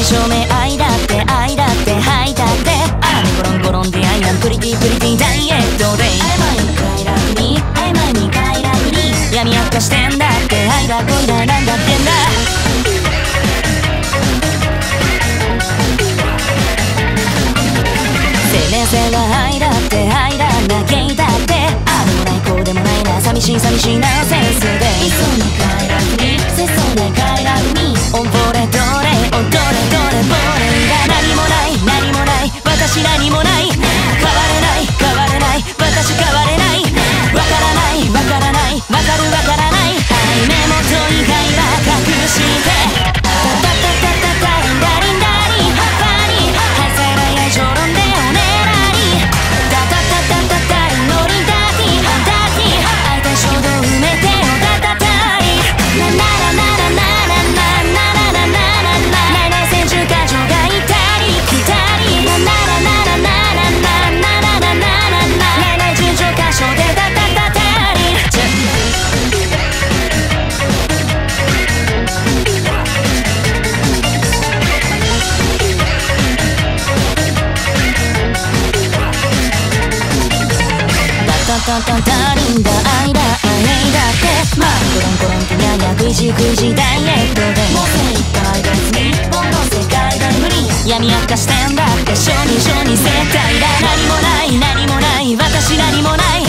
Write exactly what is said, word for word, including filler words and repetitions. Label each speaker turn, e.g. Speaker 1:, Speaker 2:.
Speaker 1: 対照明愛だって愛だってはいだってあれコロンコロンで愛なんプリティプリティダイエットで曖昧に快楽に曖昧に快楽に闇悪化してんだって愛だ恋だなんだってんだ生命線は愛だって愛だ嘆いたってあれもないこうでもないな寂しい寂しいなセンスでいそうに快楽にせそうな快楽にオンボレどれ踊れどれボレが何もない何もない私何もない変われない変われない私変われないわからないわからないわかるわからない愛目元以外は隠してタタタタタタリンダリンダリンハッパリハセラやジョロンでおねらりタタタタタタリンノリンダティハンダティ相手衝動埋めてよタタタリナナナナナナナナナナナナナナ千住過剰がいたり来たりナナナナナナナナナナナナナナナ順調過剰でタタタタリタタタタリンだ愛だ愛だってまあコロンコロンとニャニャ食いし食いしダイエットでもう精一杯別にこの世界が無理闇悪化してんだって小児小児世界だ何もない何もない私何もない